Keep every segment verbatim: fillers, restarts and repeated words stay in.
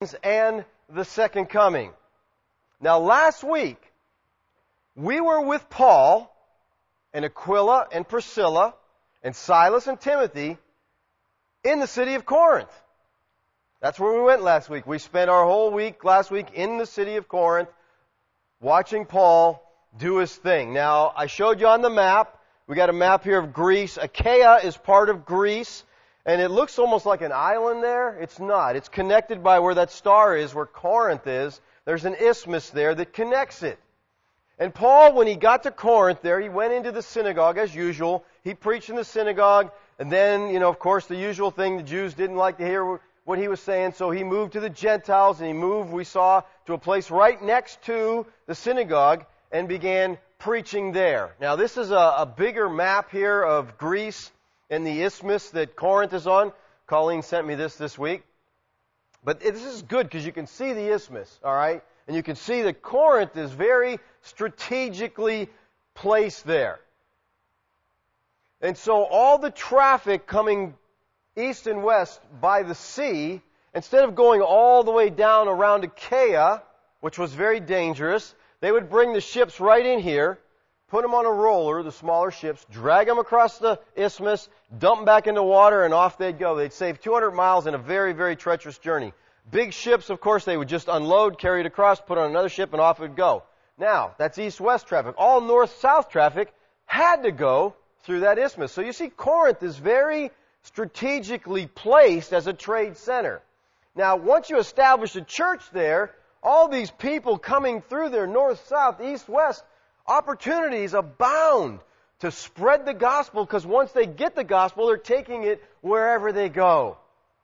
and the second coming. Now, last week, we were with Paul and Aquila and Priscilla and Silas and Timothy in the city of Corinth. That's where we went last week. We spent our whole week last week in the city of Corinth watching Paul do his thing. Now, I showed you on the map. We got a map here of Greece. Achaia is part of Greece. And it looks almost like an island there. It's not. It's connected by where that star is, where Corinth is. There's an isthmus there that connects it. And Paul, when he got to Corinth there, he went into the synagogue as usual. He preached in the synagogue. And then, you know, of course, the usual thing, the Jews didn't like to hear what he was saying. So he moved to the Gentiles, and he moved, we saw, to a place right next to the synagogue and began preaching there. Now, this is a, a bigger map here of Greece and the isthmus that Corinth is on. Colleen sent me this this week. But this is good because you can see the isthmus, all right? And you can see that Corinth is very strategically placed there. And so all the traffic coming east and west by the sea, instead of going all the way down around Achaia, which was very dangerous, they would bring the ships right in here, put them on a roller, the smaller ships, drag them across the isthmus, dump them back into water, and off they'd go. They'd save two hundred miles in a very, very treacherous journey. Big ships, of course, they would just unload, carry it across, put it on another ship, and off it would go. Now, that's east-west traffic. All north-south traffic had to go through that isthmus. So you see, Corinth is very strategically placed as a trade center. Now, once you establish a church there, all these people coming through there, north, south, east, west, opportunities abound to spread the gospel, because once they get the gospel, they're taking it wherever they go.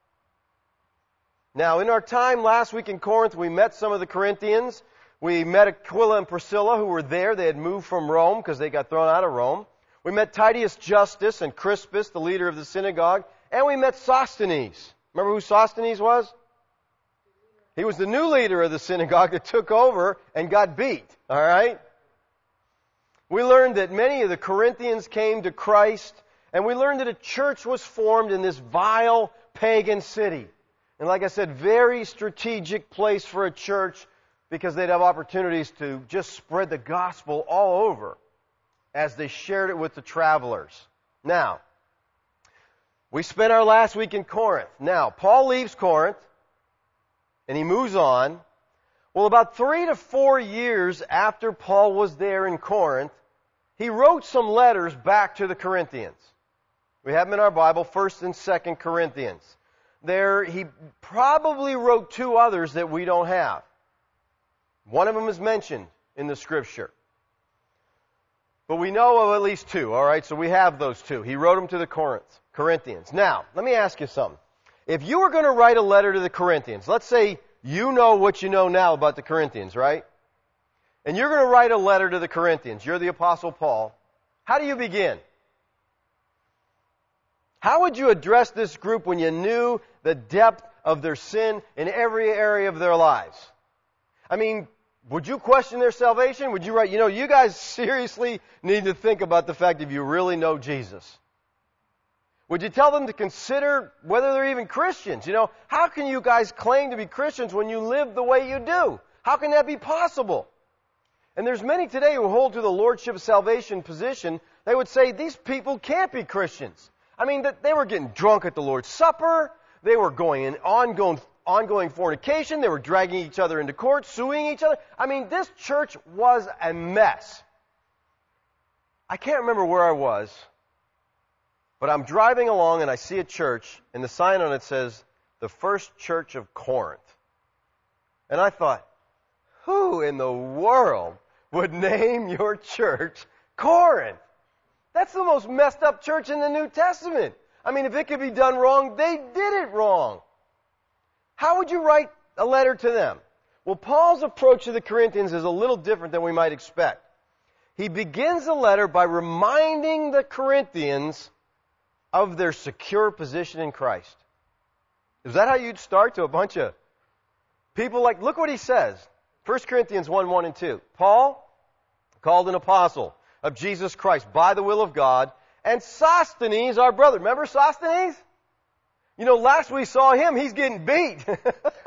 Now, in our time last week in Corinth, we met some of the Corinthians. We met Aquila and Priscilla, who were there. They had moved from Rome because they got thrown out of Rome. We met Titius Justus and Crispus, the leader of the synagogue. And we met Sosthenes. Remember who Sosthenes was? He was the new leader of the synagogue that took over and got beat. All right? We learned that many of the Corinthians came to Christ, and we learned that a church was formed in this vile pagan city. And like I said, very strategic place for a church, because they'd have opportunities to just spread the gospel all over as they shared it with the travelers. Now, we spent our last week in Corinth. Now, Paul leaves Corinth, and he moves on. Well, about three to four years after Paul was there in Corinth, he wrote some letters back to the Corinthians. We have them in our Bible, First and Second Corinthians. There, he probably wrote two others that we don't have. One of them is mentioned in the Scripture. But we know of at least two, all right? So we have those two. He wrote them to the Corinth, Corinthians. Now, let me ask you something. If you were going to write a letter to the Corinthians, let's say you know what you know now about the Corinthians, right? And you're going to write a letter to the Corinthians. You're the Apostle Paul. How do you begin? How would you address this group when you knew the depth of their sin in every area of their lives? I mean, would you question their salvation? Would you write, you know, you guys seriously need to think about the fact if you really know Jesus? Would you tell them to consider whether they're even Christians? You know, how can you guys claim to be Christians when you live the way you do? How can that be possible? And there's many today who hold to the Lordship of salvation position. They would say these people can't be Christians. I mean, that they were getting drunk at the Lord's Supper. They were going in ongoing, ongoing fornication. They were dragging each other into court, suing each other. I mean, this church was a mess. I can't remember where I was, but I'm driving along and I see a church, and the sign on it says, the First Church of Corinth. And I thought, who in the world would name your church Corinth? That's the most messed up church in the New Testament. I mean, if it could be done wrong, they did it wrong. How would you write a letter to them? Well, Paul's approach to the Corinthians is a little different than we might expect. He begins the letter by reminding the Corinthians of their secure position in Christ. Is that how you'd start to a bunch of people? Like, look what he says. First Corinthians one, one and two. Paul, called an apostle of Jesus Christ by the will of God, and Sosthenes, our brother. Remember Sosthenes? You know, last we saw him, he's getting beat.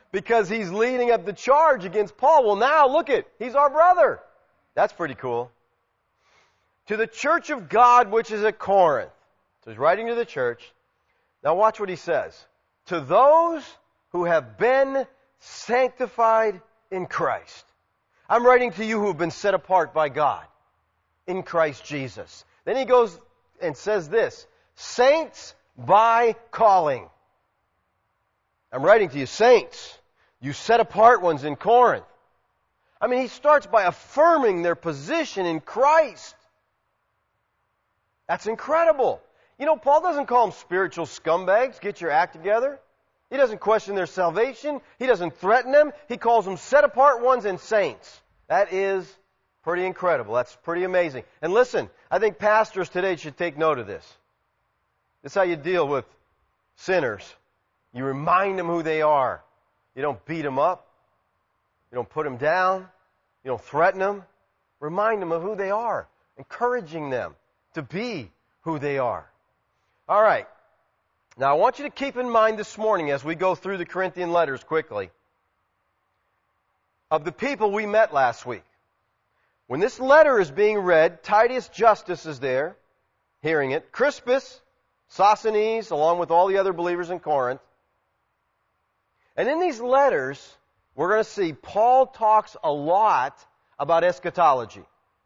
because he's leading up the charge against Paul. Well, now look it, he's our brother. That's pretty cool. To the church of God which is at Corinth. So he's writing to the church. Now watch what he says. To those who have been sanctified in Christ. I'm writing to you who have been set apart by God in Christ Jesus. Then he goes and says this, saints by calling. I'm writing to you, saints, you set apart ones in Corinth. I mean, he starts by affirming their position in Christ. That's incredible. You know, Paul doesn't call them spiritual scumbags. Get your act together. He doesn't question their salvation. He doesn't threaten them. He calls them set apart ones and saints. That is pretty incredible. That's pretty amazing. And listen, I think pastors today should take note of this. This is how you deal with sinners. You remind them who they are. You don't beat them up. You don't put them down. You don't threaten them. Remind them of who they are. Encouraging them to be who they are. All right. Now I want you to keep in mind this morning as we go through the Corinthian letters quickly of the people we met last week. When this letter is being read, Titius Justus is there, hearing it. Crispus, Sosthenes, along with all the other believers in Corinth. And in these letters, we're going to see Paul talks a lot about eschatology.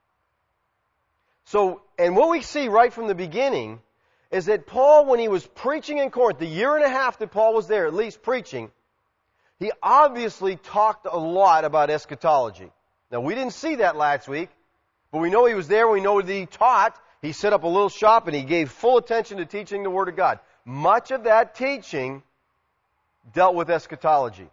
So, and what we see right from the beginning is that Paul, when he was preaching in Corinth, the year and a half that Paul was there, at least preaching, he obviously talked a lot about eschatology. Now, we didn't see that last week, but we know he was there. We know that he taught. He set up a little shop and he gave full attention to teaching the Word of God. Much of that teaching dealt with eschatology.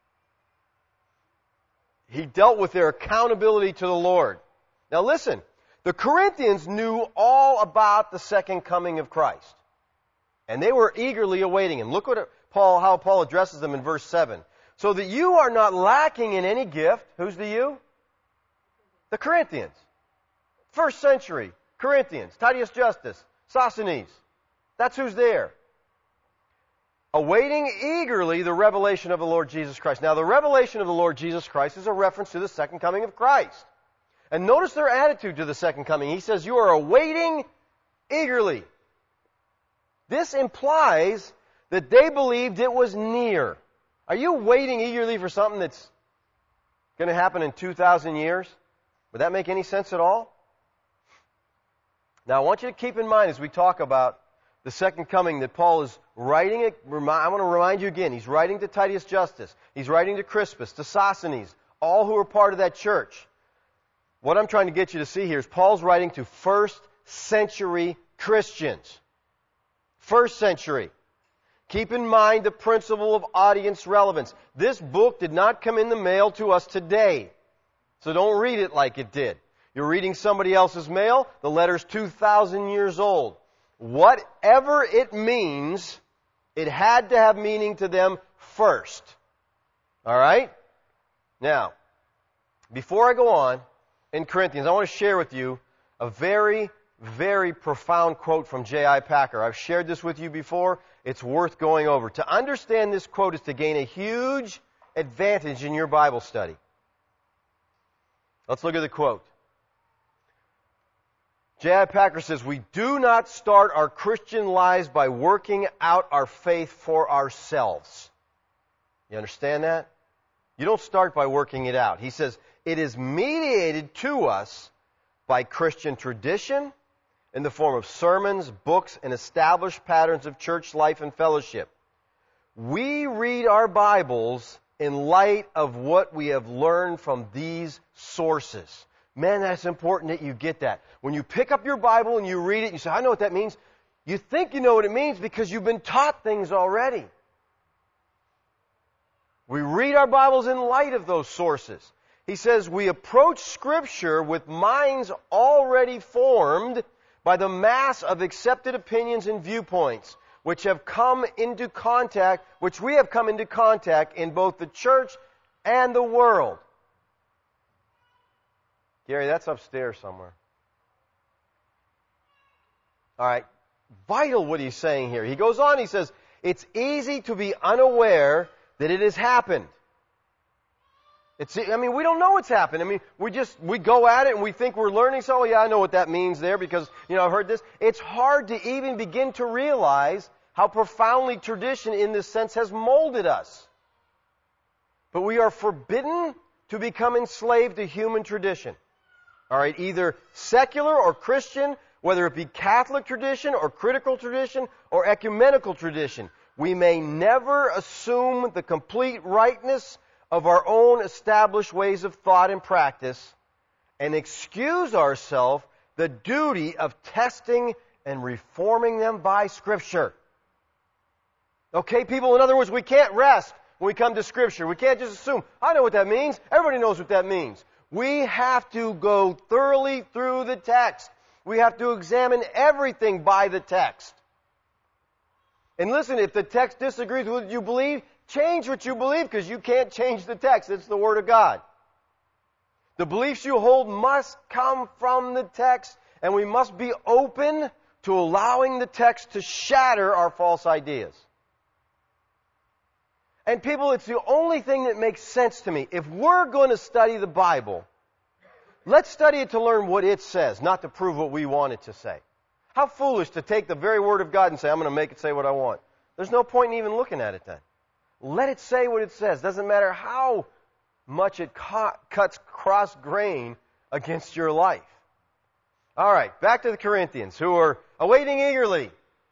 He dealt with their accountability to the Lord. Now listen, the Corinthians knew all about the second coming of Christ. And they were eagerly awaiting Him. Look what Paul, how Paul addresses them in verse seven. So that you are not lacking in any gift. Who's the you? The Corinthians. First century Corinthians. Titius Justus. Sosthenes. That's who's there. Awaiting eagerly the revelation of the Lord Jesus Christ. Now, the revelation of the Lord Jesus Christ is a reference to the second coming of Christ. And notice their attitude to the second coming. He says, you are awaiting eagerly. This implies that they believed it was near. Are you waiting eagerly for something that's going to happen in two thousand years? Would that make any sense at all? Now, I want you to keep in mind as we talk about the second coming that Paul is writing it. I want to remind you again, he's writing to Titius Justus. He's writing to Crispus, to Sosthenes, all who are part of that church. What I'm trying to get you to see here is Paul's writing to first century Christians. First century. Keep in mind the principle of audience relevance. This book did not come in the mail to us today. So don't read it like it did. You're reading somebody else's mail. The letter's two thousand years old. Whatever it means, it had to have meaning to them first. All right? Now, before I go on, in Corinthians, I want to share with you a very, very profound quote from J I Packer. I've shared this with you before. It's worth going over. To understand this quote is to gain a huge advantage in your Bible study. Let's look at the quote. J I Packer says, we do not start our Christian lives by working out our faith for ourselves. You understand that? You don't start by working it out. He says, it is mediated to us by Christian tradition in the form of sermons, books, and established patterns of church life and fellowship. We read our Bibles in light of what we have learned from these sources. Man, that's important that you get that. When you pick up your Bible and you read it, you say, I know what that means. You think you know what it means because you've been taught things already. We read our Bibles in light of those sources. He says we approach Scripture with minds already formed by the mass of accepted opinions and viewpoints, which have come into contact, which we have come into contact in both the church and the world. Gary, that's upstairs somewhere. All right. Vital what he's saying here. He goes on, he says, it's easy to be unaware that it has happened. It's, I mean, we don't know what's happened. I mean, we just, we go at it and we think we're learning so, oh, yeah, I know what that means there because, you know, I've heard this. It's hard to even begin to realize how profoundly tradition in this sense has molded us. But we are forbidden to become enslaved to human tradition. All right, either secular or Christian, whether it be Catholic tradition or critical tradition or ecumenical tradition. We may never assume the complete rightness of our own established ways of thought and practice and excuse ourselves the duty of testing and reforming them by Scripture. Okay, people, in other words, we can't rest when we come to Scripture. We can't just assume, I know what that means. Everybody knows what that means. We have to go thoroughly through the text. We have to examine everything by the text. And listen, if the text disagrees with what you believe, change what you believe because you can't change the text. It's the Word of God. The beliefs you hold must come from the text, and we must be open to allowing the text to shatter our false ideas. And people, it's the only thing that makes sense to me. If we're going to study the Bible, let's study it to learn what it says, not to prove what we want it to say. How foolish to take the very Word of God and say, I'm going to make it say what I want. There's no point in even looking at it then. Let it say what it says. Doesn't matter how much it cu- cuts cross-grain against your life. All right, back to the Corinthians, who are awaiting eagerly.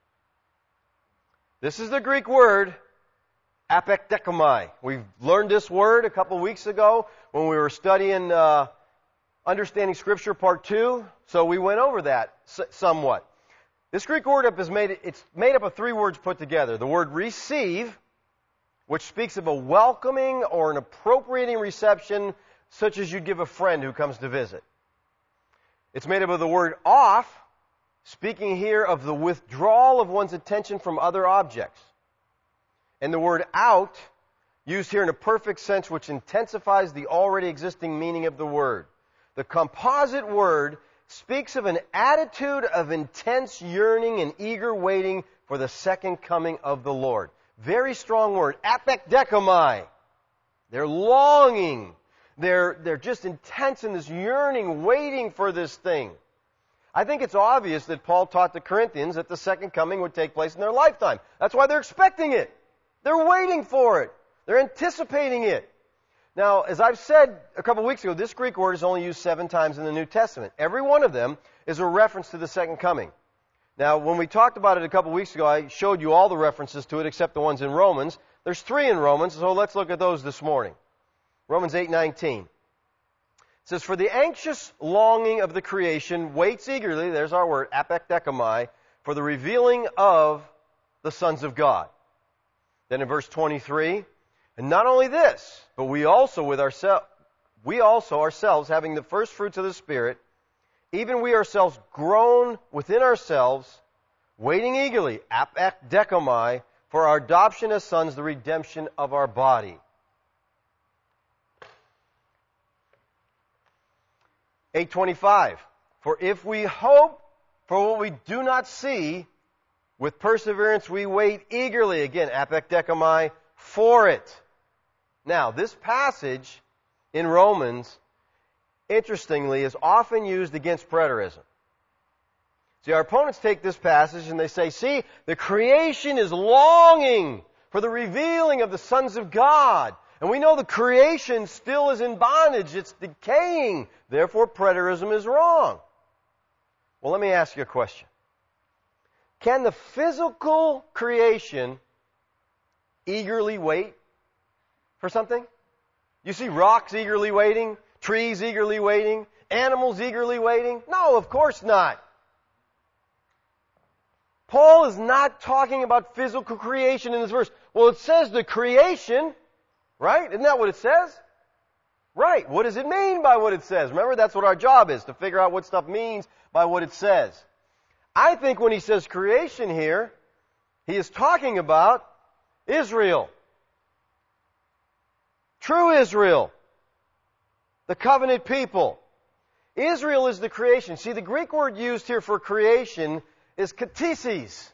This is the Greek word, apekdekomai. We've learned this word a couple weeks ago when we were studying uh, Understanding Scripture Part two, so we went over that s- somewhat. This Greek word up is made, it's made up of three words put together. The word receive, which speaks of a welcoming or an appropriating reception, such as you'd give a friend who comes to visit. It's made up of the word off, speaking here of the withdrawal of one's attention from other objects. And the word out, used here in a perfect sense, which intensifies the already existing meaning of the word. The composite word speaks of an attitude of intense yearning and eager waiting for the second coming of the Lord. Very strong word, apekdekomai. They're longing. They're, they're just intense in this yearning, waiting for this thing. I think it's obvious that Paul taught the Corinthians that the second coming would take place in their lifetime. That's why they're expecting it. They're waiting for it. They're anticipating it. Now, as I've said a couple weeks ago, this Greek word is only used seven times in the New Testament. Every one of them is a reference to the second coming. Now, when we talked about it a couple weeks ago, I showed you all the references to it except the ones in Romans. There's three in Romans, so let's look at those this morning. Romans eight nineteen. It says, for the anxious longing of the creation waits eagerly, there's our word, apekdekomai, for the revealing of the sons of God. Then in verse twenty-three, and not only this, but we also with ourselves, we also ourselves, having the first fruits of the Spirit, even we ourselves groan within ourselves, waiting eagerly, apekdekomai, for our adoption as sons, the redemption of our body. eight twenty-five, for if we hope for what we do not see, with perseverance we wait eagerly, again, apekdekomai, for it. Now, this passage in Romans, interestingly, is often used against preterism. See, our opponents take this passage and they say, see, the creation is longing for the revealing of the sons of God. And we know the creation still is in bondage. It's decaying. Therefore, preterism is wrong. Well, let me ask you a question. Can the physical creation eagerly wait for something? You see rocks eagerly waiting, trees eagerly waiting, animals eagerly waiting? No, of course not. Paul is not talking about physical creation in this verse. Well, it says the creation, right? Isn't that what it says? Right. What does it mean by what it says? Remember, that's what our job is, to figure out what stuff means by what it says. I think when he says creation here, he is talking about Israel. True Israel. The covenant people. Israel is the creation. See, the Greek word used here for creation is katisis.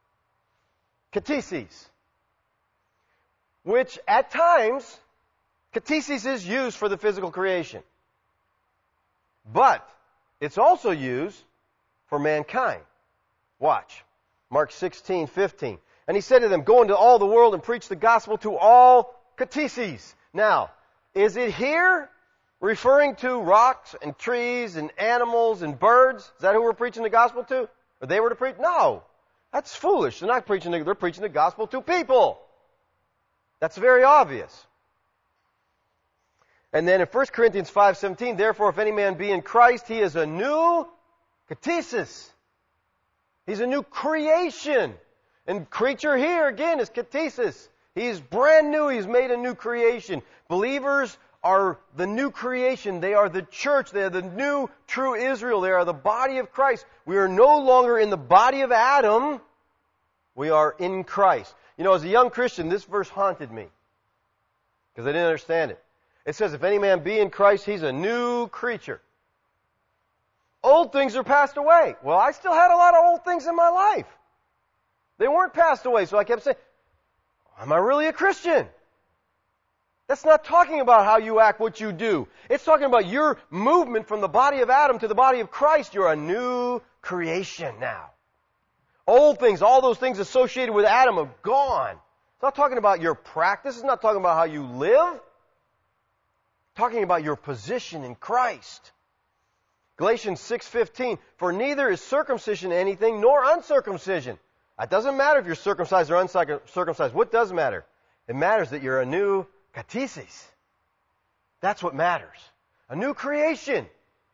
Katisis. Which at times Katesis is used for the physical creation. But it's also used for mankind. Watch. Mark sixteen fifteen. And he said to them, go into all the world and preach the gospel to all katesis. Now, is it here referring to rocks and trees and animals and birds? Is that who we're preaching the gospel to? Or they were to preach? No. That's foolish. They're not preaching the, they're preaching the gospel to people. That's very obvious. And then in First Corinthians five seventeen, therefore if any man be in Christ, he is a new katesis. He's a new creation. And creature here, again, is katesis. He's brand new. He's made a new creation. Believers are the new creation. They are the church. They are the new true Israel. They are the body of Christ. We are no longer in the body of Adam. We are in Christ. You know, as a young Christian, this verse haunted me because I didn't understand it. It says, if any man be in Christ, he's a new creature. Old things are passed away. Well, I still had a lot of old things in my life. They weren't passed away, so I kept saying, am I really a Christian? That's not talking about how you act, what you do. It's talking about your movement from the body of Adam to the body of Christ. You're a new creation now. Old things, all those things associated with Adam are gone. It's not talking about your practice. It's not talking about how you live. It's talking about your position in Christ. Galatians six fifteen, for neither is circumcision anything nor uncircumcision. It doesn't matter if you're circumcised or uncircumcised. What does matter? It matters that you're a new katesis. That's what matters. A new creation.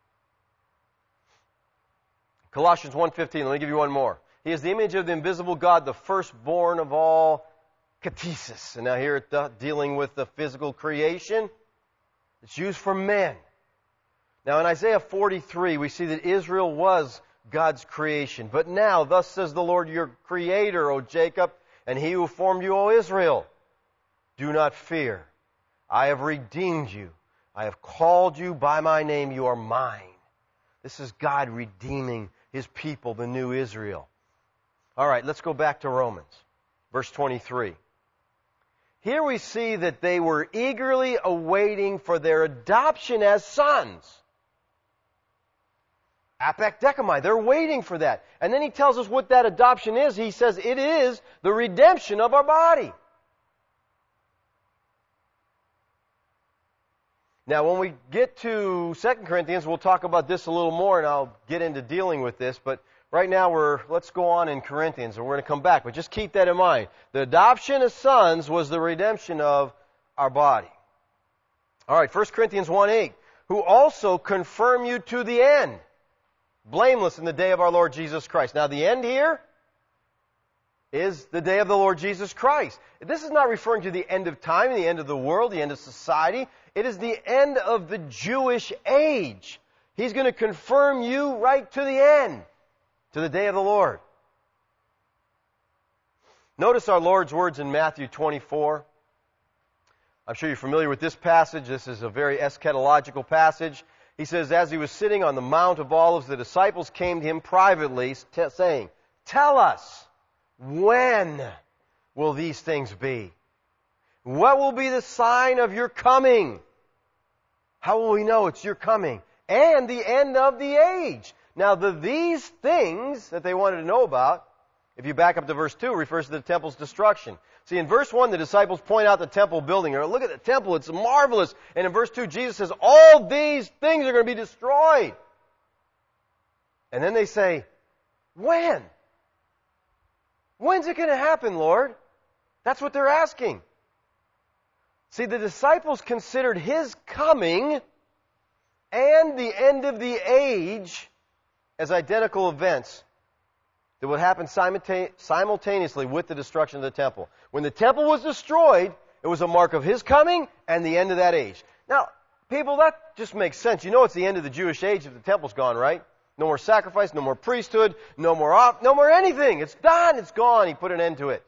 Colossians one fifteen, let me give you one more. He is the image of the invisible God, the firstborn of all katesis. And now here it's dealing with the physical creation. It's used for men. Now in Isaiah forty-three, we see that Israel was God's creation. But now, thus says the Lord your Creator, O Jacob, and He who formed you, O Israel. Do not fear. I have redeemed you. I have called you by my name. You are mine. This is God redeeming His people, the new Israel. All right, let's go back to Romans. Verse twenty-three. Here we see that they were eagerly awaiting for their adoption as sons. Apekdecomai, they're waiting for that. And then he tells us what that adoption is. He says it is the redemption of our body. Now, when we get to Second Corinthians, we'll talk about this a little more, and I'll get into dealing with this. But right now, we're let's go on in Corinthians, and we're going to come back. But just keep that in mind. The adoption as sons was the redemption of our body. All right, First Corinthians one eight, who also confirm you to the end, blameless in the day of our Lord Jesus Christ. Now, the end here is the day of the Lord Jesus Christ. This is not referring to the end of time, the end of the world, the end of society. It is the end of the Jewish age. He's going to confirm you right to the end, to the day of the Lord. Notice our Lord's words in Matthew twenty-four. I'm sure you're familiar with this passage. This is a very eschatological passage. He says, as he was sitting on the Mount of Olives, the disciples came to him privately, t- saying, tell us, when will these things be? What will be the sign of your coming? How will we know it's your coming? And the end of the age. Now, the these things that they wanted to know about, if you back up to verse two, refers to the temple's destruction. See, in verse one, the disciples point out the temple building. Or look at the temple, it's marvelous. And in verse two, Jesus says, all these things are going to be destroyed. And then they say, when? When's it going to happen, Lord? That's what they're asking. See, the disciples considered His coming and the end of the age as identical events that would happen simultaneously with the destruction of the temple. When the temple was destroyed, it was a mark of His coming and the end of that age. Now, people, that just makes sense. You know it's the end of the Jewish age if the temple's gone, right? No more sacrifice, no more priesthood, no more off, no more anything. It's done, it's gone. He put an end to it.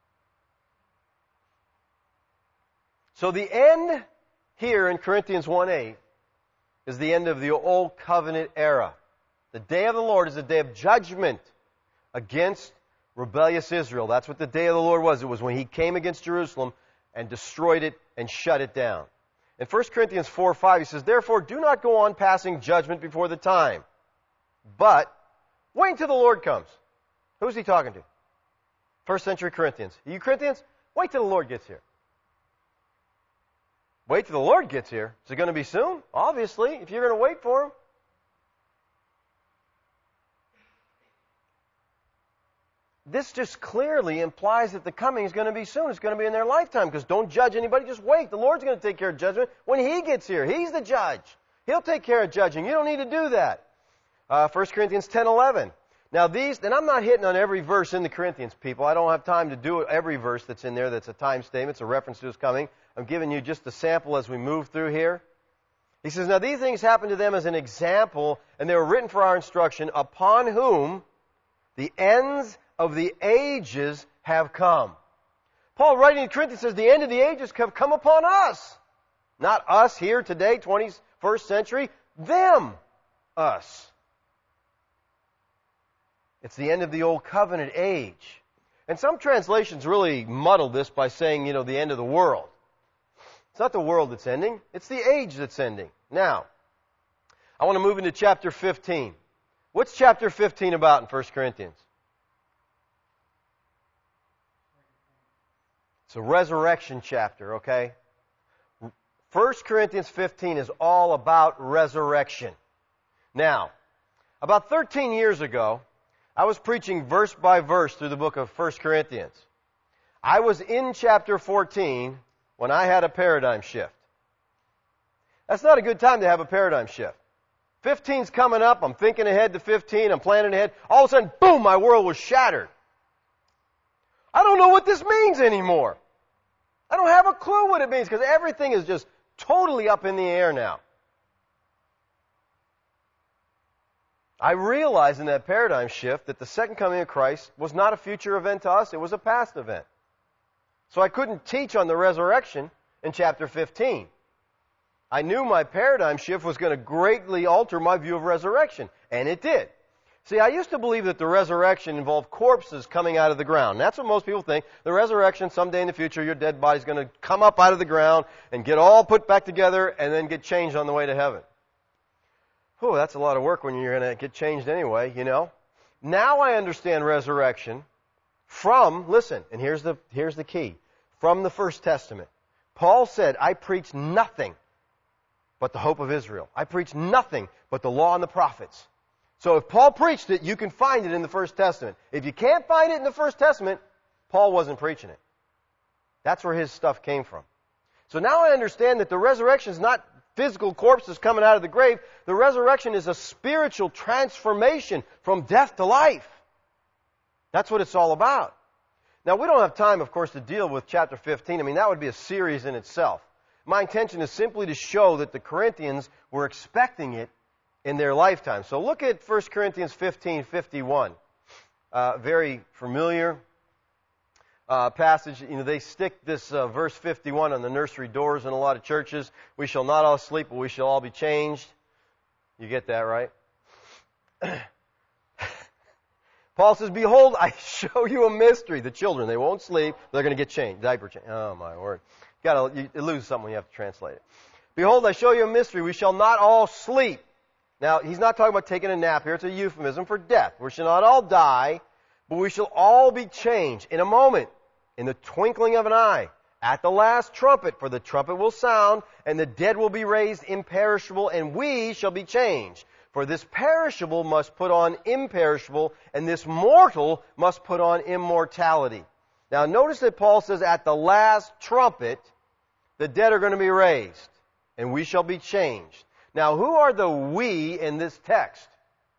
So the end here in Corinthians one eight is the end of the Old Covenant era. The day of the Lord is a day of judgment against rebellious Israel. That's what the day of the Lord was. It was when He came against Jerusalem and destroyed it and shut it down. In First Corinthians four five, he says, "Therefore do not go on passing judgment before the time, but wait until the Lord comes." Who's he talking to? First century Corinthians. You Corinthians, wait till the Lord gets here. Wait till the Lord gets here. Is it going to be soon? Obviously, if you're going to wait for Him. This just clearly implies that the coming is going to be soon. It's going to be in their lifetime, because don't judge anybody. Just wait. The Lord's going to take care of judgment when He gets here. He's the judge. He'll take care of judging. You don't need to do that. Uh, First Corinthians ten eleven. Now these, and I'm not hitting on every verse in the Corinthians, people. I don't have time to do every verse that's in there that's a time statement. It's a reference to His coming. I'm giving you just a sample as we move through here. He says, "Now these things happened to them as an example, and they were written for our instruction, upon whom the ends of the ages have come." Paul, writing to Corinthians, says the end of the ages have come upon us. Not us here today, twenty-first century. Them. Us. It's the end of the old covenant age. And some translations really muddle this by saying, you know, the end of the world. It's not the world that's ending. It's the age that's ending. Now, I want to move into chapter fifteen. What's chapter fifteen about in First Corinthians? It's a resurrection chapter, okay? First Corinthians fifteen is all about resurrection. Now, about thirteen years ago, I was preaching verse by verse through the book of First Corinthians. I was in chapter fourteen when I had a paradigm shift. That's not a good time to have a paradigm shift. fifteen's coming up. I'm thinking ahead to fifteen. I'm planning ahead. All of a sudden, boom, my world was shattered. I don't know what this means anymore. I don't have a clue what it means, because everything is just totally up in the air now. I realized in that paradigm shift that the second coming of Christ was not a future event to us, it was a past event. So I couldn't teach on the resurrection in chapter fifteen. I knew my paradigm shift was going to greatly alter my view of resurrection, and it did. See, I used to believe that the resurrection involved corpses coming out of the ground. And that's what most people think. The resurrection, someday in the future, your dead body's going to come up out of the ground and get all put back together and then get changed on the way to heaven. Whew, that's a lot of work when you're going to get changed anyway, you know. Now I understand resurrection from, listen, and here's the, here's the key, from the First Testament. Paul said, I preach nothing but the hope of Israel. I preach nothing but the law and the prophets. So if Paul preached it, you can find it in the First Testament. If you can't find it in the First Testament, Paul wasn't preaching it. That's where his stuff came from. So now I understand that the resurrection is not physical corpses coming out of the grave. The resurrection is a spiritual transformation from death to life. That's what it's all about. Now, we don't have time, of course, to deal with chapter fifteen. I mean, that would be a series in itself. My intention is simply to show that the Corinthians were expecting it in their lifetime. So look at First Corinthians fifteen fifty-one. Uh, very familiar uh, passage. You know, they stick this uh, verse fifty-one on the nursery doors in a lot of churches. We shall not all sleep, but we shall all be changed. You get that, right? Paul says, behold, I show you a mystery. The children, they won't sleep. They're going to get changed. Diaper change. Oh, my word. You gotta, you lose something when you have to translate it. Behold, I show you a mystery. We shall not all sleep. Now, he's not talking about taking a nap here. It's a euphemism for death. We shall not all die, but we shall all be changed in a moment, in the twinkling of an eye, at the last trumpet. For the trumpet will sound, and the dead will be raised imperishable, and we shall be changed. For this perishable must put on imperishable, and this mortal must put on immortality. Now, notice that Paul says, at the last trumpet, the dead are going to be raised, and we shall be changed. Now, who are the we in this text?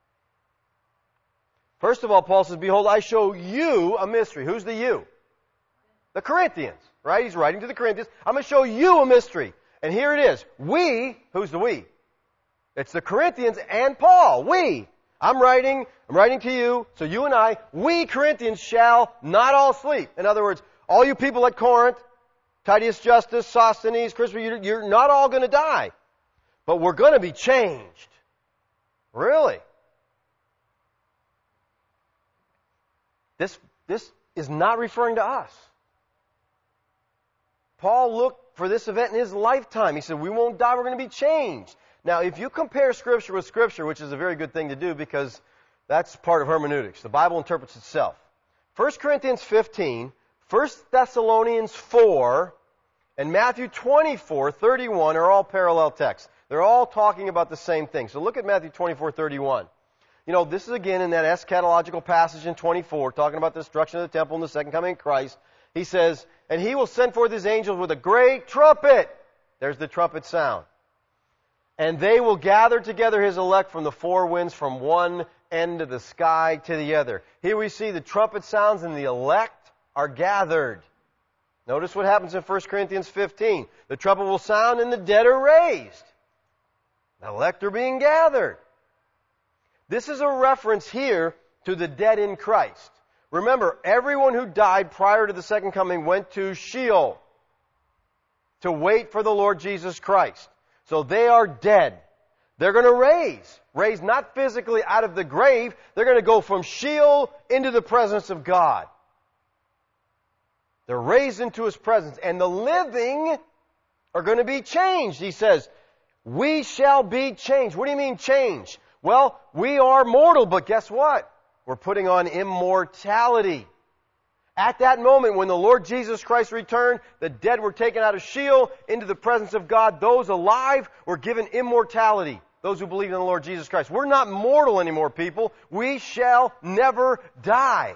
First of all, Paul says, behold, I show you a mystery. Who's the you? The Corinthians, right? He's writing to the Corinthians. I'm going to show you a mystery. And here it is. We, who's the we? It's the Corinthians and Paul. We. I'm writing, I'm writing to you, so you and I, we Corinthians shall not all sleep. In other words, all you people at Corinth, Titius Justus, Sosthenes, Crispus, you're, you're not all going to die. But we're going to be changed. Really? This, this is not referring to us. Paul looked for this event in his lifetime. He said, we won't die, we're going to be changed. Now, if you compare Scripture with Scripture, which is a very good thing to do because that's part of hermeneutics, the Bible interprets itself. First Corinthians fifteen, First Thessalonians four, and Matthew twenty-four thirty-one are all parallel texts. They're all talking about the same thing. So look at Matthew twenty-four thirty-one. You know, this is again in that eschatological passage in twenty-four, talking about the destruction of the temple and the second coming of Christ. He says, and he will send forth his angels with a great trumpet. There's the trumpet sound. And they will gather together his elect from the four winds, from one end of the sky to the other. Here we see the trumpet sounds and the elect are gathered. Notice what happens in First Corinthians fifteen. The trumpet will sound and the dead are raised. The elect are being gathered. This is a reference here to the dead in Christ. Remember, everyone who died prior to the second coming went to Sheol to wait for the Lord Jesus Christ. So they are dead. They're going to raise. Raise not physically out of the grave. They're going to go from Sheol into the presence of God. They're raised into His presence. And the living are going to be changed. He says, we shall be changed. What do you mean change? Well, we are mortal, but guess what? We're putting on immortality. At that moment, when the Lord Jesus Christ returned, the dead were taken out of Sheol into the presence of God. Those alive were given immortality. Those who believe in the Lord Jesus Christ. We're not mortal anymore, people. We shall never die.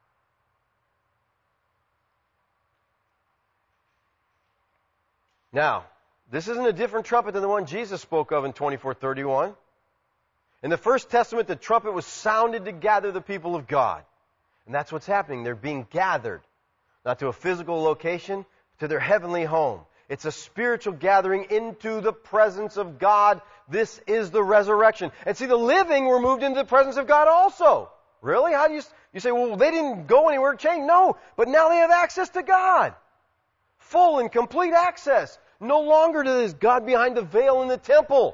Now, this isn't a different trumpet than the one Jesus spoke of in twenty-four thirty-one. In the First Testament, the trumpet was sounded to gather the people of God. And that's what's happening. They're being gathered, not to a physical location, to their heavenly home. It's a spiritual gathering into the presence of God. This is the resurrection. And see, the living were moved into the presence of God also. Really? How do you, you say, well, they didn't go anywhere, change? No, but now they have access to God. Full and complete access. No longer is God behind the veil in the temple.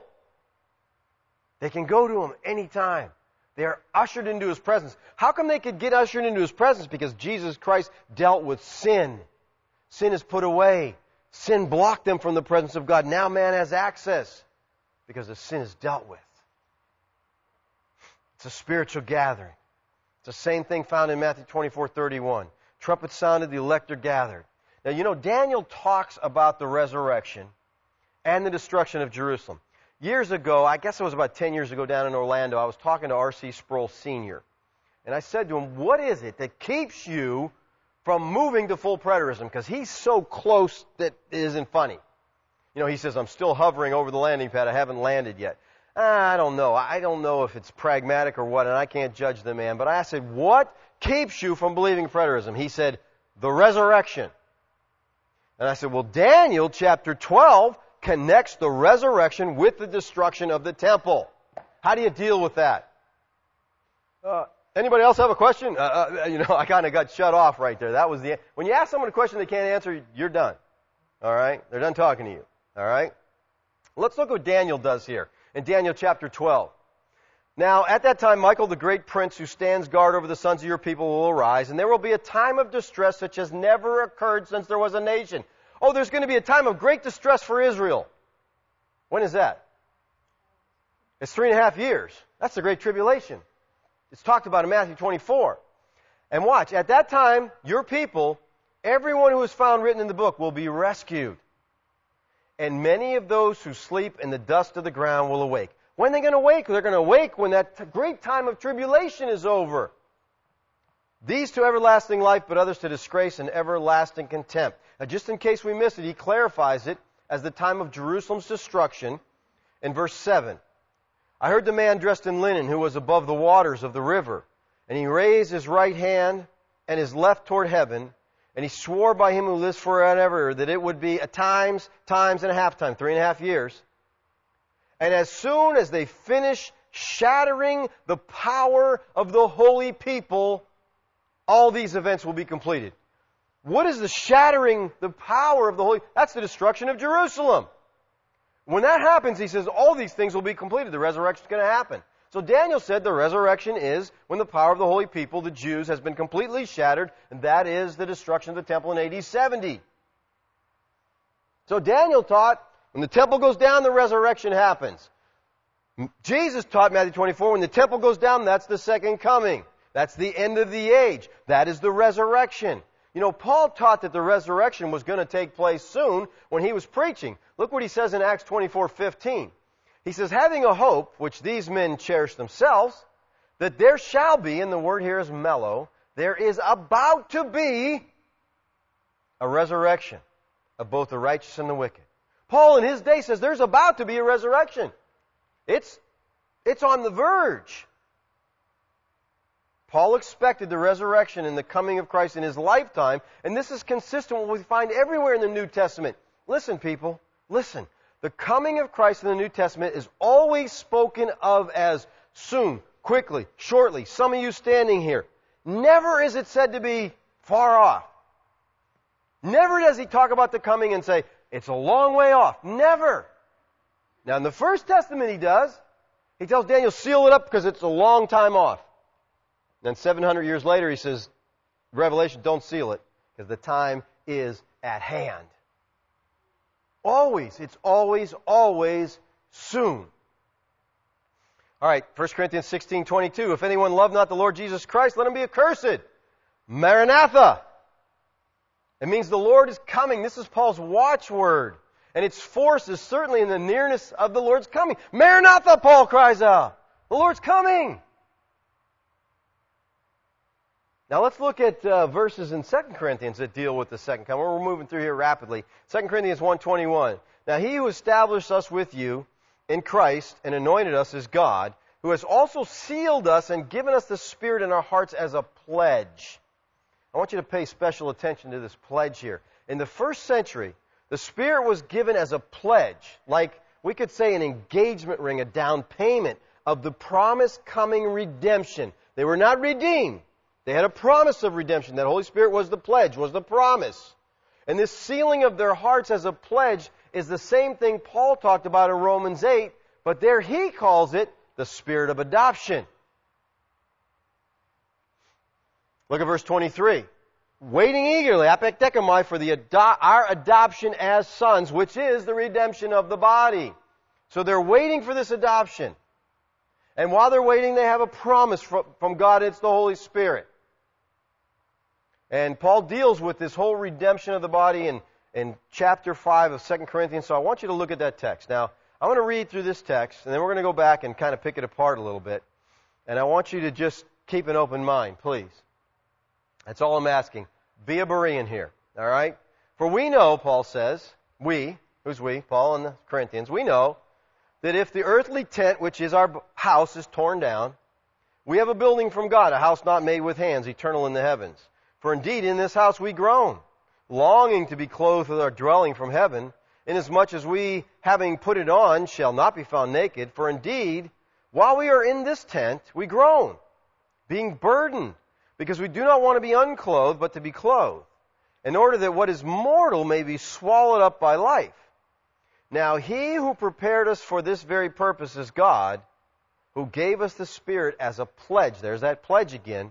They can go to Him anytime. They are ushered into His presence. How come they could get ushered into His presence? Because Jesus Christ dealt with sin. Sin is put away. Sin blocked them from the presence of God. Now man has access because the sin is dealt with. It's a spiritual gathering. It's the same thing found in Matthew twenty-four thirty-one. Trumpet sounded, the elect are gathered. Now, you know, Daniel talks about the resurrection and the destruction of Jerusalem. Years ago, I guess it was about ten years ago down in Orlando, I was talking to R C Sproul Senior And I said to him, what is it that keeps you from moving to full preterism? Because he's so close that it isn't funny. You know, he says, I'm still hovering over the landing pad. I haven't landed yet. I don't know. I don't know if it's pragmatic or what, and I can't judge the man. But I said, what keeps you from believing preterism? He said, the resurrection. And I said, well, Daniel chapter twelve connects the resurrection with the destruction of the temple. How do you deal with that? Uh, anybody else have a question? Uh, uh, you know, I kind of got shut off right there. That was the when you ask someone a question they can't answer, you're done. All right, they're done talking to you. All right. Let's look what Daniel does here in Daniel chapter twelve. Now, at that time, Michael, the great prince who stands guard over the sons of your people, will arise, and there will be a time of distress such as never occurred since there was a nation. Oh, there's going to be a time of great distress for Israel. When is that? It's three and a half years. That's the Great Tribulation. It's talked about in Matthew twenty-four. And watch, at that time, your people, everyone who is found written in the book, will be rescued. And many of those who sleep in the dust of the ground will awake. When are they going to wake? They're going to wake when that t- great time of tribulation is over. These to everlasting life, but others to disgrace and everlasting contempt. Now, just in case we missed it, he clarifies it as the time of Jerusalem's destruction in verse seven. I heard the man dressed in linen who was above the waters of the river, and he raised his right hand and his left toward heaven, and he swore by him who lives forever that it would be a times, times and a half time, three and a half years. And as soon as they finish shattering the power of the holy people, all these events will be completed. What is the shattering the power of the holy? That's the destruction of Jerusalem. When that happens, he says, all these things will be completed. The resurrection is going to happen. So Daniel said the resurrection is when the power of the holy people, the Jews, has been completely shattered, and that is the destruction of the temple in A D seventy. So Daniel taught, when the temple goes down, the resurrection happens. Jesus taught, Matthew twenty-four, when the temple goes down, that's the second coming. That's the end of the age. That is the resurrection. You know, Paul taught that the resurrection was going to take place soon when he was preaching. Look what he says in Acts twenty-four fifteen. He says, having a hope, which these men cherish themselves, that there shall be, and the word here is mellow, there is about to be a resurrection of both the righteous and the wicked. Paul in his day says there's about to be a resurrection. It's, it's on the verge. Paul expected the resurrection and the coming of Christ in his lifetime, and this is consistent with what we find everywhere in the New Testament. Listen, people, listen. The coming of Christ in the New Testament is always spoken of as soon, quickly, shortly. Some of you standing here. Never is it said to be far off. Never does he talk about the coming and say, it's a long way off. Never. Now, in the First Testament he does. He tells Daniel, seal it up because it's a long time off. Then seven hundred years later he says, Revelation, don't seal it because the time is at hand. Always. It's always, always soon. All right, First Corinthians sixteen twenty-two. If anyone love not the Lord Jesus Christ, let him be accursed. Maranatha. It means the Lord is coming. This is Paul's watchword. And its force is certainly in the nearness of the Lord's coming. Maranatha, Paul cries out. The Lord's coming. Now let's look at uh, verses in Second Corinthians that deal with the second coming. We're moving through here rapidly. Second Corinthians one twenty-one. Now he who established us with you in Christ and anointed us is God, who has also sealed us and given us the Spirit in our hearts as a pledge. I want you to pay special attention to this pledge here. In the first century, the Spirit was given as a pledge, like we could say an engagement ring, a down payment of the promised coming redemption. They were not redeemed. They had a promise of redemption. That Holy Spirit was the pledge, was the promise. And this sealing of their hearts as a pledge is the same thing Paul talked about in Romans eight, but there he calls it the Spirit of adoption. Look at verse twenty-three. Waiting eagerly, apekdekamai, for the ado- our adoption as sons, which is the redemption of the body. So they're waiting for this adoption. And while they're waiting, they have a promise from, from God. It's the Holy Spirit. And Paul deals with this whole redemption of the body in, in chapter five of Second Corinthians. So I want you to look at that text. Now, I want to read through this text, and then we're going to go back and kind of pick it apart a little bit. And I want you to just keep an open mind, please. That's all I'm asking. Be a Berean here, all right? For we know, Paul says, we, who's we? Paul and the Corinthians, we know that if the earthly tent, which is our house, is torn down, we have a building from God, a house not made with hands, eternal in the heavens. For indeed, in this house we groan, longing to be clothed with our dwelling from heaven, inasmuch as we, having put it on, shall not be found naked. For indeed, while we are in this tent, we groan, being burdened, because we do not want to be unclothed, but to be clothed, in order that what is mortal may be swallowed up by life. Now he who prepared us for this very purpose is God, who gave us the Spirit as a pledge. There's that pledge again.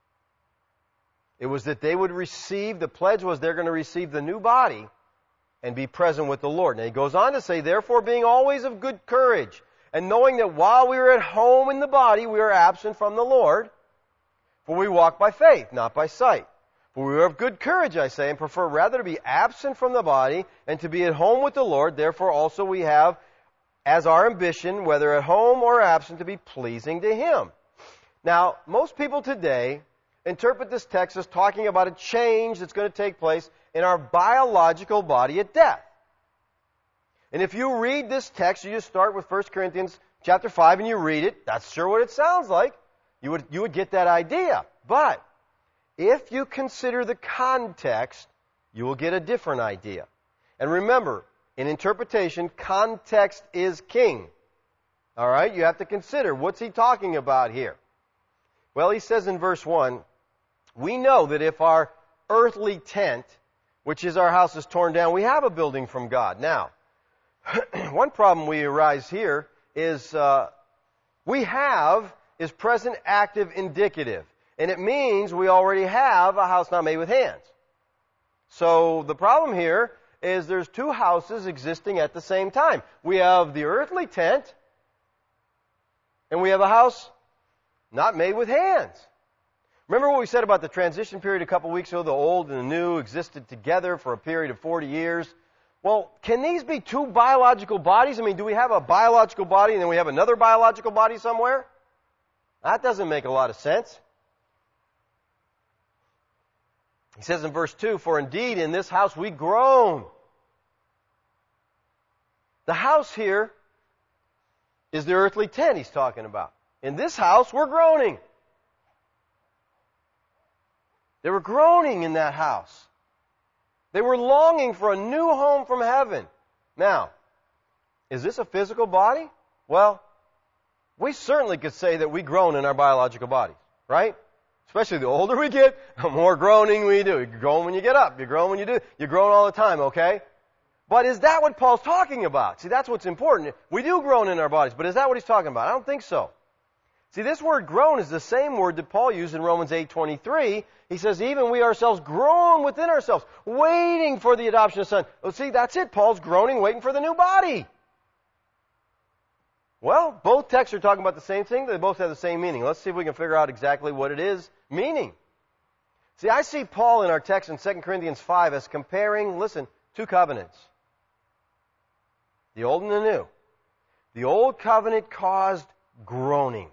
It was that they would receive, the pledge was they're going to receive the new body and be present with the Lord. And he goes on to say, therefore being always of good courage, and knowing that while we are at home in the body, we are absent from the Lord, for we walk by faith, not by sight. For we are of good courage, I say, and prefer rather to be absent from the body and to be at home with the Lord. Therefore also we have as our ambition, whether at home or absent, to be pleasing to Him. Now, most people today interpret this text as talking about a change that's going to take place in our biological body at death. And if you read this text, you just start with First Corinthians chapter five and you read it, that's sure what it sounds like. You would, you would get that idea. But if you consider the context, you will get a different idea. And remember, in interpretation, context is king. All right? You have to consider, what's he talking about here? Well, he says in verse one, we know that if our earthly tent, which is our house, is torn down, we have a building from God. Now, one problem we arise here is uh, we have is present, active, indicative. And it means we already have a house not made with hands. So the problem here is there's two houses existing at the same time. We have the earthly tent, and we have a house not made with hands. Remember what we said about the transition period a couple weeks ago? The old and the new existed together for a period of forty years. Well, can these be two biological bodies? I mean, do we have a biological body and then we have another biological body somewhere? That doesn't make a lot of sense. He says in verse two, "For indeed in this house we groan." The house here is the earthly tent he's talking about. In this house, we're groaning. They were groaning in that house. They were longing for a new home from heaven. Now, is this a physical body? Well, we certainly could say that we groan in our biological bodies, right? Especially the older we get, the more groaning we do. You groan when you get up. You groan when you do. You groan all the time, okay? But is that what Paul's talking about? See, that's what's important. We do groan in our bodies, but is that what he's talking about? I don't think so. See, this word groan is the same word that Paul used in Romans eight twenty-three. He says, even we ourselves groan within ourselves, waiting for the adoption of Son. Well, see, that's it. Paul's groaning, waiting for the new body. Well, both texts are talking about the same thing. They both have the same meaning. Let's see if we can figure out exactly what it is meaning. See, I see Paul in our text in Second Corinthians five as comparing, listen, two covenants. The old and the new. The old covenant caused groaning.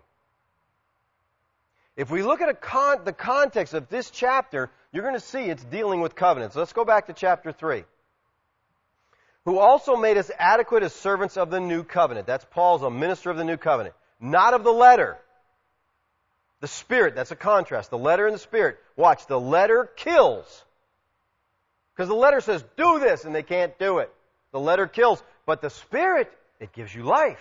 If we look at a con- the context of this chapter, you're going to see it's dealing with covenants. Let's go back to chapter three. Who also made us adequate as servants of the new covenant. That's Paul's a minister of the new covenant. Not of the letter. The Spirit, that's a contrast. The letter and the Spirit. Watch, the letter kills. Because the letter says, do this, and they can't do it. The letter kills. But the Spirit, it gives you life.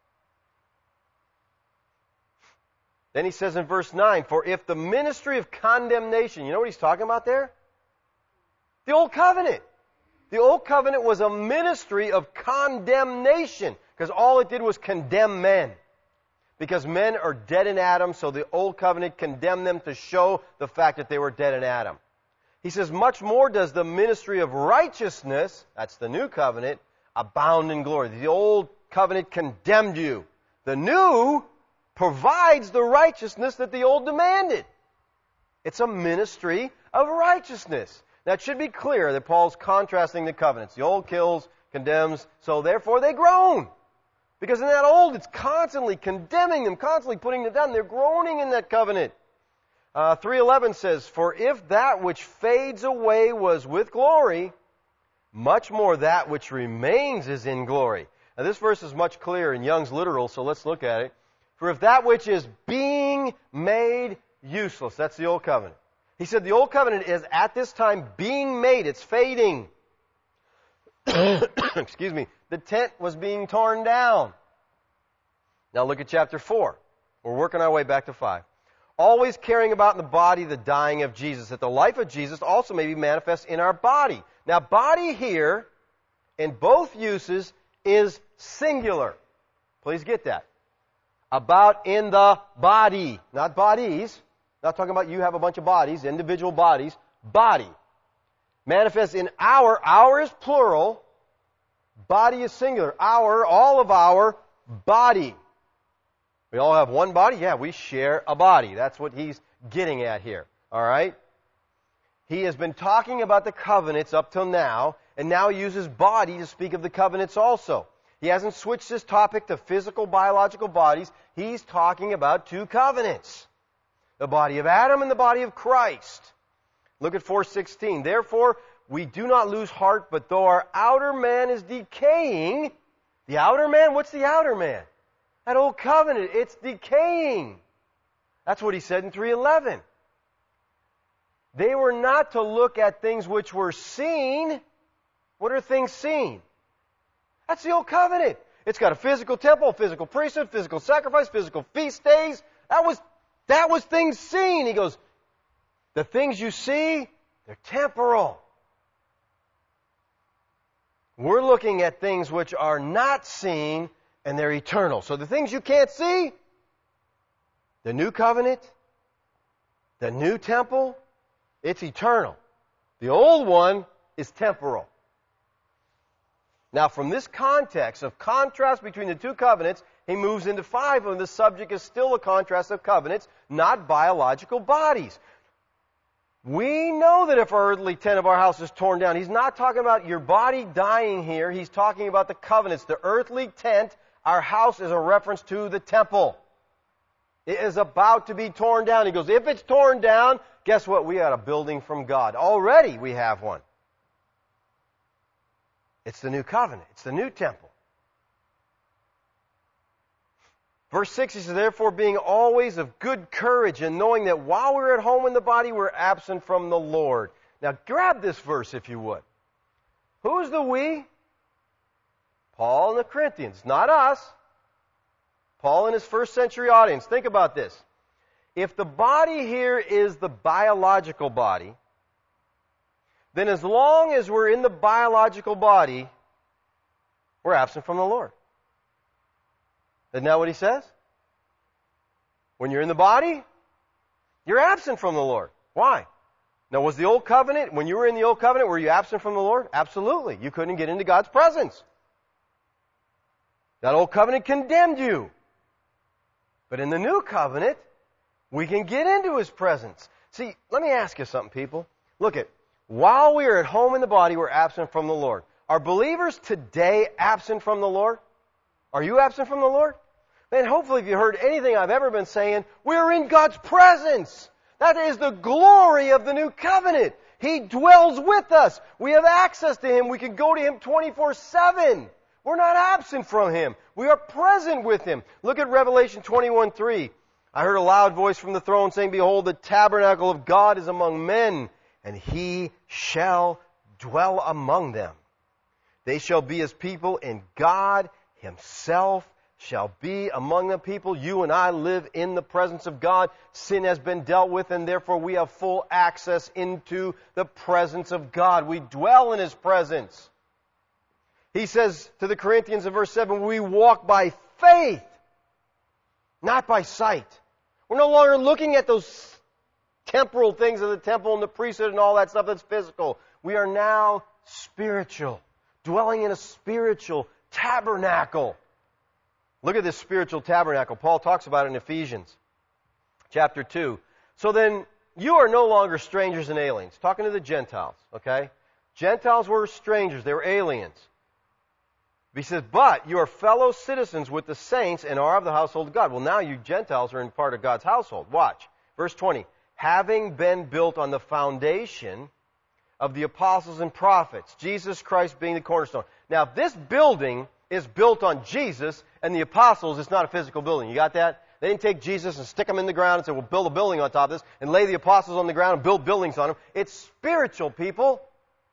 Then he says in verse nine, for if the ministry of condemnation, you know what he's talking about there? The Old Covenant. The Old Covenant was a ministry of condemnation, because all it did was condemn men. Because men are dead in Adam, so the Old Covenant condemned them to show the fact that they were dead in Adam. He says, much more does the ministry of righteousness, that's the New Covenant, abound in glory. The Old Covenant condemned you. The New provides the righteousness that the Old demanded. It's a ministry of righteousness. Now it should be clear that Paul's contrasting the covenants. The Old kills, condemns, so therefore they groan. Because in that Old, it's constantly condemning them, constantly putting them down. They're groaning in that covenant. Uh, three eleven says, for if that which fades away was with glory, much more that which remains is in glory. Now this verse is much clearer in Young's literal, so let's look at it. For if that which is being made useless, that's the Old Covenant. He said the Old Covenant is at this time being made, it's fading. Excuse me. The tent was being torn down. Now look at chapter four. We're working our way back to five. Always carrying about in the body the dying of Jesus, that the life of Jesus also may be manifest in our body. Now body here, in both uses, is singular. Please get that. About in the body, not bodies. Not talking about you have a bunch of bodies, individual bodies. Body. Manifest in our, our is plural. Body is singular. Our, all of our body. We all have one body? Yeah, we share a body. That's what he's getting at here. All right? He has been talking about the covenants up till now, and now he uses body to speak of the covenants also. He hasn't switched his topic to physical, biological bodies. He's talking about two covenants. The body of Adam and the body of Christ. Look at four sixteen. Therefore, we do not lose heart, but though our outer man is decaying, the outer man, what's the outer man? That old covenant, it's decaying. That's what he said in three eleven. They were not to look at things which were seen. What are things seen? That's the old covenant. It's got a physical temple, a physical priesthood, physical sacrifice, physical feast days. That was, that was things seen. He goes, the things you see, they're temporal. We're looking at things which are not seen, and they're eternal. So the things you can't see, the new covenant, the new temple, it's eternal. The old one is temporal. Now, from this context of contrast between the two covenants, he moves into five, and the subject is still a contrast of covenants, not biological bodies. We know that if our earthly tent of our house is torn down, he's not talking about your body dying here. He's talking about the covenants. The earthly tent, our house, is a reference to the temple. It is about to be torn down. He goes, if it's torn down, guess what? We got a building from God. Already we have one. It's the new covenant. It's the new temple. Verse six, he says, therefore being always of good courage and knowing that while we're at home in the body, we're absent from the Lord. Now grab this verse if you would. Who's the we? Paul and the Corinthians, not us. Paul and his first century audience. Think about this. If the body here is the biological body, then as long as we're in the biological body, we're absent from the Lord. Isn't that what he says? When you're in the body, you're absent from the Lord. Why? Now, was the old covenant, when you were in the old covenant, were you absent from the Lord? Absolutely. You couldn't get into God's presence. That old covenant condemned you. But in the new covenant, we can get into His presence. See, let me ask you something, people. Look at, while we are at home in the body, we're absent from the Lord. Are believers today absent from the Lord? Are you absent from the Lord? Man, hopefully if you heard anything I've ever been saying, we're in God's presence. That is the glory of the new covenant. He dwells with us. We have access to Him. We can go to Him twenty-four seven. We're not absent from Him. We are present with Him. Look at Revelation twenty-one three. I heard a loud voice from the throne saying, behold, the tabernacle of God is among men, and He shall dwell among them. They shall be His people, and God Himself shall be among the people. You and I live in the presence of God. Sin has been dealt with, and therefore we have full access into the presence of God. We dwell in His presence. He says to the Corinthians in verse seven, we walk by faith, not by sight. We're no longer looking at those temporal things of the temple and the priesthood and all that stuff that's physical. We are now spiritual, dwelling in a spiritual tabernacle. Look at this spiritual tabernacle. Paul talks about it in Ephesians chapter two. So then, you are no longer strangers and aliens. Talking to the Gentiles, okay? Gentiles were strangers. They were aliens. He says, but you are fellow citizens with the saints and are of the household of God. Well, now you Gentiles are in part of God's household. Watch. Verse twenty. Having been built on the foundation of the apostles and prophets, Jesus Christ being the cornerstone. Now, if this building is built on Jesus and the apostles, it's not a physical building. You got that? They didn't take Jesus and stick him in the ground and say, we'll build a building on top of this and lay the apostles on the ground and build buildings on them. It's spiritual, people.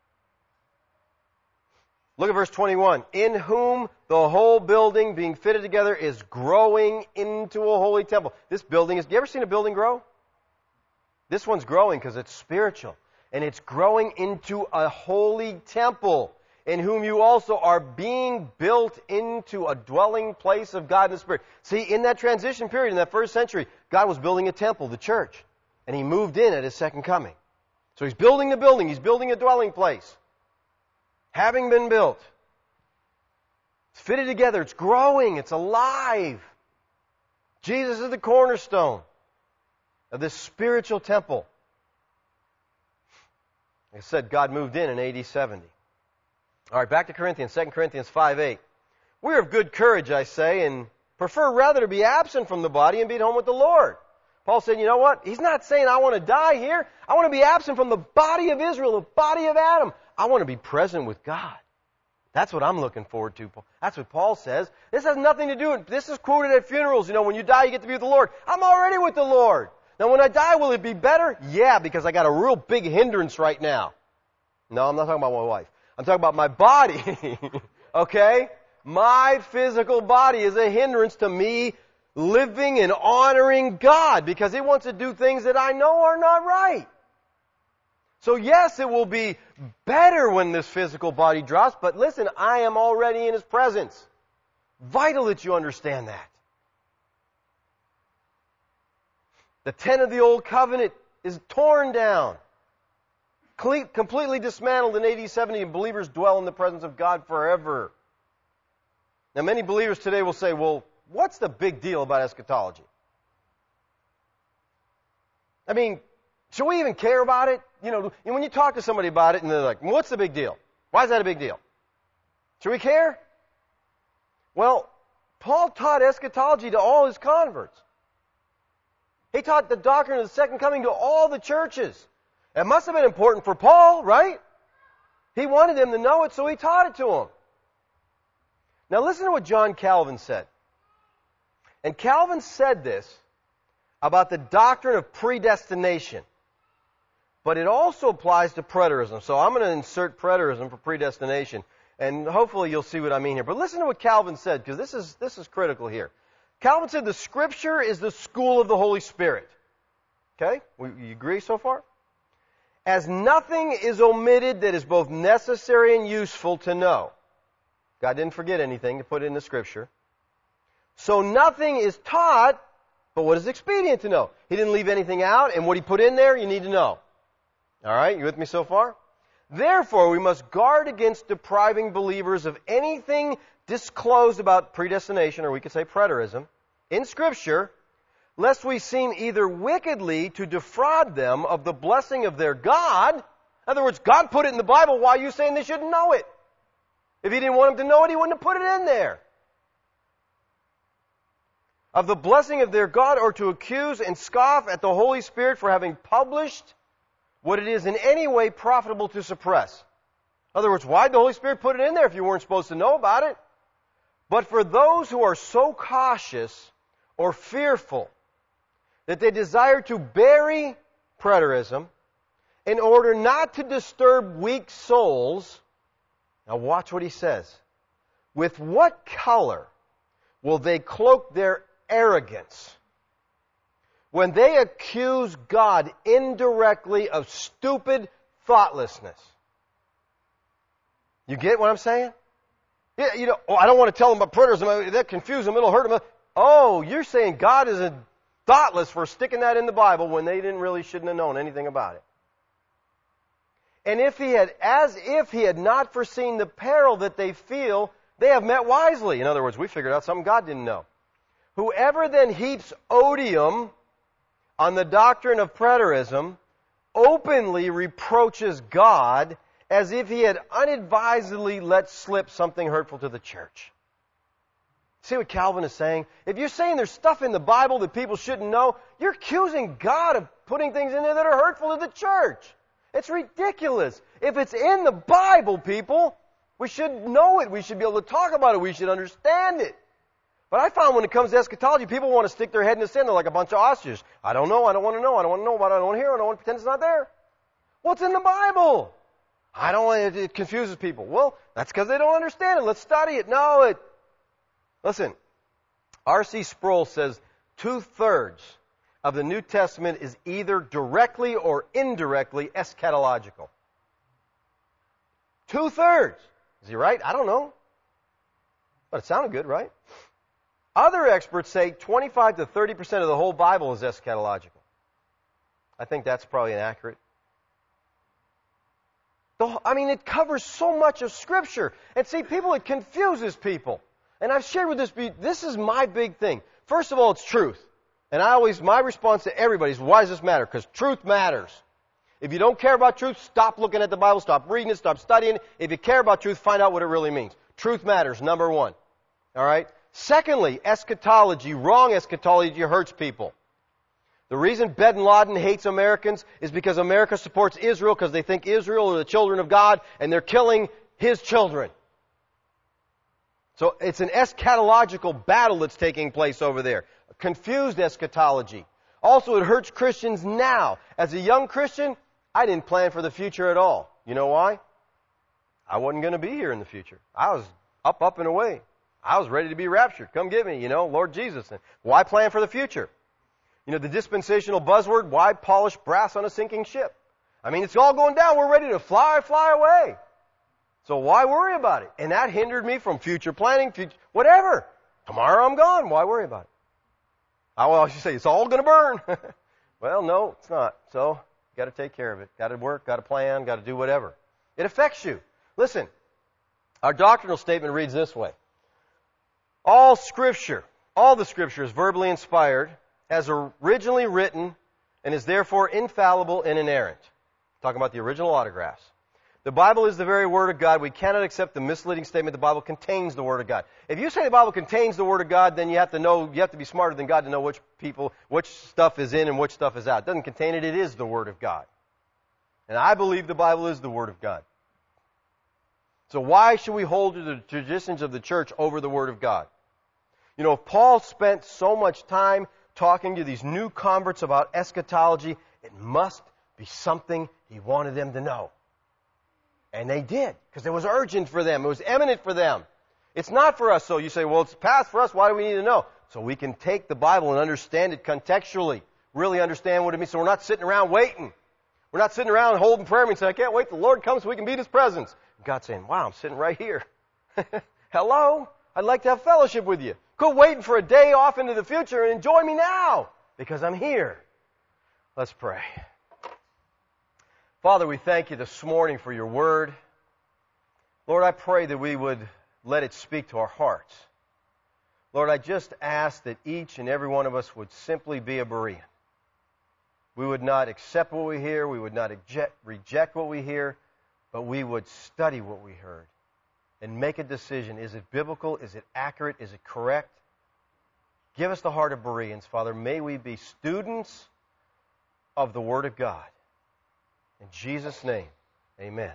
Look at verse twenty-one. In whom the whole building being fitted together is growing into a holy temple. This building is, you ever seen a building grow? This one's growing because it's spiritual. And it's growing into a holy temple, in whom you also are being built into a dwelling place of God in the Spirit. See, in that transition period, in that first century, God was building a temple, the church. And He moved in at His second coming. So He's building the building. He's building a dwelling place. Having been built. It's fitted together. It's growing. It's alive. Jesus is the cornerstone of this spiritual temple. Like I said, God moved in in A D seventy. All right, back to Corinthians, Second Corinthians five eight. We're of good courage, I say, and prefer rather to be absent from the body and be at home with the Lord. Paul said, you know what? He's not saying I want to die here. I want to be absent from the body of Israel, the body of Adam. I want to be present with God. That's what I'm looking forward to. That's what Paul says. This has nothing to do with, this is quoted at funerals. You know, when you die, you get to be with the Lord. I'm already with the Lord. Now, when I die, will it be better? Yeah, because I got a real big hindrance right now. No, I'm not talking about my wife. I'm talking about my body. Okay? My physical body is a hindrance to me living and honoring God because He wants to do things that I know are not right. So yes, it will be better when this physical body drops, but listen, I am already in His presence. Vital that you understand that. The tent of the old covenant is torn down. completely dismantled in A D seventy, and believers dwell in the presence of God forever. Now, many believers today will say, well, what's the big deal about eschatology? I mean, should we even care about it? You know, when you talk to somebody about it and they're like, what's the big deal? Why is that a big deal? Should we care? Well, Paul taught eschatology to all his converts. He taught the doctrine of the second coming to all the churches. It must have been important for Paul, right? He wanted them to know it, so he taught it to them. Now listen to what John Calvin said. And Calvin said this about the doctrine of predestination. But it also applies to preterism. So I'm going to insert preterism for predestination. And hopefully you'll see what I mean here. But listen to what Calvin said, because this is, this is critical here. Calvin said the Scripture is the school of the Holy Spirit. Okay? You agree so far? As nothing is omitted that is both necessary and useful to know. God didn't forget anything to put in the Scripture. So nothing is taught but what is expedient to know. He didn't leave anything out, and what he put in there, you need to know. All right? You with me so far? Therefore, we must guard against depriving believers of anything disclosed about predestination, or we could say preterism, in Scripture, lest we seem either wickedly to defraud them of the blessing of their God. In other words, God put it in the Bible. Why are you saying they shouldn't know it? If He didn't want them to know it, He wouldn't have put it in there. Of the blessing of their God, or to accuse and scoff at the Holy Spirit for having published what it is in any way profitable to suppress. In other words, why did the Holy Spirit put it in there if you weren't supposed to know about it? But for those who are so cautious or fearful that they desire to bury preterism in order not to disturb weak souls. Now watch what he says. With what color will they cloak their arrogance when they accuse God indirectly of stupid thoughtlessness? You get what I'm saying? Yeah, you know, oh, I don't want to tell them about preterism. That confuse them. It'll hurt them. Oh, you're saying God is thoughtless for sticking that in the Bible when they didn't really shouldn't have known anything about it. And if he had, as if he had not foreseen the peril that they feel, they have met wisely. In other words, we figured out something God didn't know. Whoever then heaps odium on the doctrine of preterism openly reproaches God as if he had unadvisedly let slip something hurtful to the church. See what Calvin is saying? If you're saying there's stuff in the Bible that people shouldn't know, you're accusing God of putting things in there that are hurtful to the church. It's ridiculous. If it's in the Bible, people, we should know it. We should be able to talk about it. We should understand it. But I found when it comes to eschatology, people want to stick their head in the sand. They're like a bunch of ostriches. I don't know. I don't want to know. I don't want to know about it. I don't want to hear it. I don't want to pretend it's not there. What's in the Bible? I don't want it. It confuses people. Well, that's because they don't understand it. Let's study it. No, it. Listen, R C Sproul says two-thirds of the New Testament is either directly or indirectly eschatological. Two-thirds. Is he right? I don't know. But it sounded good, right? Other experts say twenty-five to thirty percent of the whole Bible is eschatological. I think that's probably inaccurate. The, I mean, it covers so much of Scripture. And see, people, it confuses people. And I've shared with this, this is my big thing. First of all, it's truth. And I always, my response to everybody is, why does this matter? Because truth matters. If you don't care about truth, stop looking at the Bible, stop reading it, stop studying it. If you care about truth, find out what it really means. Truth matters, number one. All right? Secondly, eschatology, wrong eschatology hurts people. The reason bin Laden hates Americans is because America supports Israel because they think Israel are the children of God and they're killing his children. So it's an eschatological battle that's taking place over there. A confused eschatology. Also, it hurts Christians now. As a young Christian, I didn't plan for the future at all. You know why? I wasn't going to be here in the future. I was up, up, and away. I was ready to be raptured. Come get me, you know, Lord Jesus. And why plan for the future? You know, the dispensational buzzword, why polish brass on a sinking ship? I mean, it's all going down. We're ready to fly, fly away. So why worry about it? And that hindered me from future planning, future, whatever. Tomorrow I'm gone. Why worry about it? I will should say, it's all going to burn. Well, no, it's not. So, got to take care of it. Got to work, got to plan, got to do whatever. It affects you. Listen, our doctrinal statement reads this way. All Scripture, all the Scripture is verbally inspired, as originally written, and is therefore infallible and inerrant. Talking about the original autographs. The Bible is the very Word of God. We cannot accept the misleading statement the Bible contains the Word of God. If you say the Bible contains the Word of God, then you have to know, you have to be smarter than God to know which people, which stuff is in and which stuff is out. It doesn't contain it. It is the Word of God. And I believe the Bible is the Word of God. So why should we hold to the traditions of the church over the Word of God? You know, if Paul spent so much time talking to these new converts about eschatology, it must be something he wanted them to know. And they did, because it was urgent for them. It was eminent for them. It's not for us. So you say, well, it's past for us. Why do we need to know? So we can take the Bible and understand it contextually, really understand what it means. So we're not sitting around waiting. We're not sitting around holding prayer meetings saying, I can't wait till the Lord comes so we can be in His presence. God's saying, wow, I'm sitting right here. Hello? I'd like to have fellowship with you. Quit waiting for a day off into the future and enjoy me now, because I'm here. Let's pray. Father, we thank you this morning for your word. Lord, I pray that we would let it speak to our hearts. Lord, I just ask that each and every one of us would simply be a Berean. We would not accept what we hear. We would not eject, reject what we hear. But we would study what we heard and make a decision. Is it biblical? Is it accurate? Is it correct? Give us the heart of Bereans, Father. May we be students of the Word of God. In Jesus' name, amen.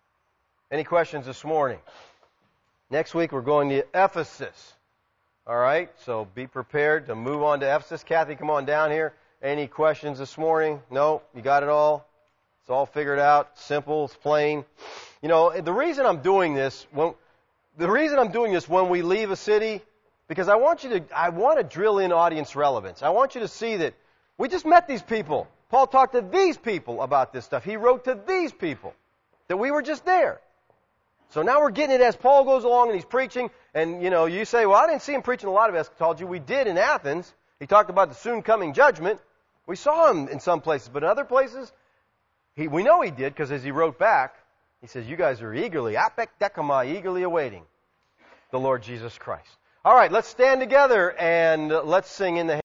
Any questions this morning? Next week we're going to Ephesus. All right, so be prepared to move on to Ephesus. Kathy, come on down here. Any questions this morning? No? You got it all? It's all figured out. Simple. It's plain. You know, the reason I'm doing this, when, the reason I'm doing this when we leave a city, because I want you to, I want to drill in audience relevance. I want you to see that we just met these people. Paul talked to these people about this stuff. He wrote to these people. That we were just there. So now we're getting it as Paul goes along and he's preaching. And, you know, you say, well, I didn't see him preaching a lot of eschatology. We did in Athens. He talked about the soon coming judgment. We saw him in some places. But in other places, he, we know he did, because as he wrote back, he says, you guys are eagerly, apek dekama, eagerly awaiting the Lord Jesus Christ. All right, let's stand together and let's sing in the